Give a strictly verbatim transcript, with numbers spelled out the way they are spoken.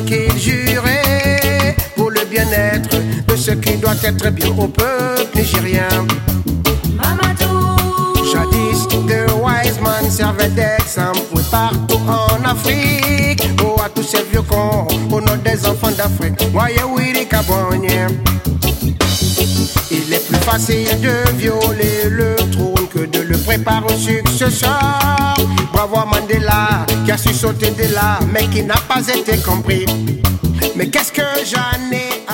qu'il jurait pour le bien-être de ce qui doit être bien au peuple nigérien. Jadis, the wise man servait d'exemple partout en Afrique. Oh, à tous ces vieux cons, au nom des enfants d'Afrique. Voyez Willy Kabonye. Il est plus facile de violer le trône que de le préparer au successeur. Bravo à Mandela qui a su sauter de là, mais qui n'a pas été compris. Mais qu'est-ce que j'en ai